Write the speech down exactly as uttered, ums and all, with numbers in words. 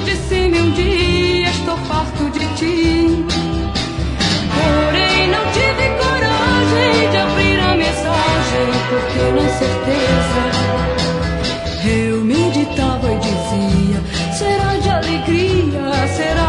disse-me um dia: estou farto de ti. Porém não tive coragem de abrir a mensagem, porque na certeza eu meditava e dizia: será de alegria, será